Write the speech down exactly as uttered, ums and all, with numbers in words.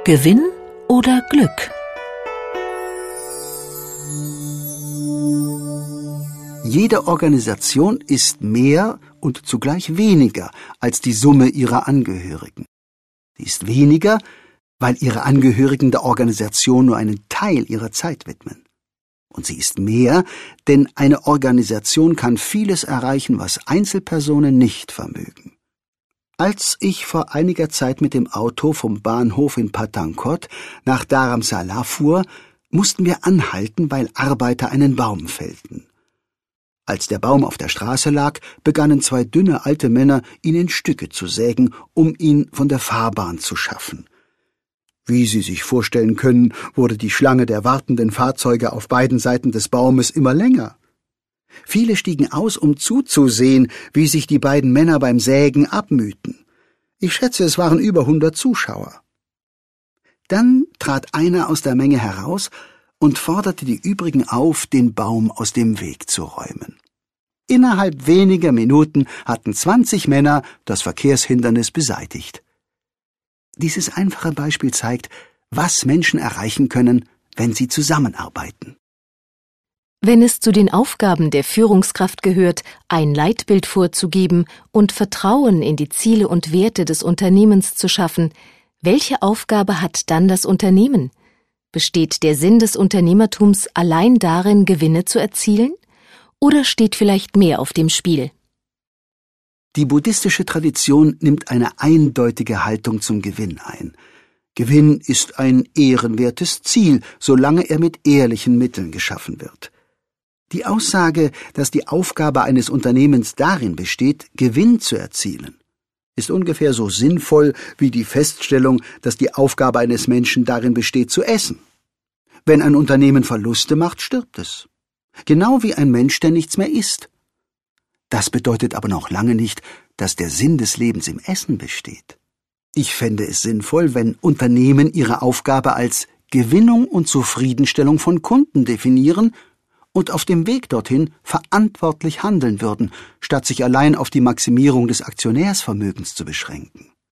Gewinn oder Glück? Jede Organisation ist mehr und zugleich weniger als die Summe ihrer Angehörigen. Sie ist weniger, weil ihre Angehörigen der Organisation nur einen Teil ihrer Zeit widmen. Und sie ist mehr, denn eine Organisation kann vieles erreichen, was Einzelpersonen nicht vermögen. Als ich vor einiger Zeit mit dem Auto vom Bahnhof in Pathankot nach Dharamsala fuhr, mussten wir anhalten, weil Arbeiter einen Baum fällten. Als der Baum auf der Straße lag, begannen zwei dünne alte Männer, ihn in Stücke zu sägen, um ihn von der Fahrbahn zu schaffen. Wie Sie sich vorstellen können, wurde die Schlange der wartenden Fahrzeuge auf beiden Seiten des Baumes immer länger. Viele stiegen aus, um zuzusehen, wie sich die beiden Männer beim Sägen abmühten. Ich schätze, es waren über hundert Zuschauer. Dann trat einer aus der Menge heraus und forderte die übrigen auf, den Baum aus dem Weg zu räumen. Innerhalb weniger Minuten hatten zwanzig Männer das Verkehrshindernis beseitigt. Dieses einfache Beispiel zeigt, was Menschen erreichen können, wenn sie zusammenarbeiten. Wenn es zu den Aufgaben der Führungskraft gehört, ein Leitbild vorzugeben und Vertrauen in die Ziele und Werte des Unternehmens zu schaffen, welche Aufgabe hat dann das Unternehmen? Besteht der Sinn des Unternehmertums allein darin, Gewinne zu erzielen? Oder steht vielleicht mehr auf dem Spiel? Die buddhistische Tradition nimmt eine eindeutige Haltung zum Gewinn ein. Gewinn ist ein ehrenwertes Ziel, solange er mit ehrlichen Mitteln geschaffen wird. Die Aussage, dass die Aufgabe eines Unternehmens darin besteht, Gewinn zu erzielen, ist ungefähr so sinnvoll wie die Feststellung, dass die Aufgabe eines Menschen darin besteht, zu essen. Wenn ein Unternehmen Verluste macht, stirbt es. Genau wie ein Mensch, der nichts mehr isst. Das bedeutet aber noch lange nicht, dass der Sinn des Lebens im Essen besteht. Ich fände es sinnvoll, wenn Unternehmen ihre Aufgabe als Gewinnung und Zufriedenstellung von Kunden definieren und auf dem Weg dorthin verantwortlich handeln würden, statt sich allein auf die Maximierung des Aktionärsvermögens zu beschränken.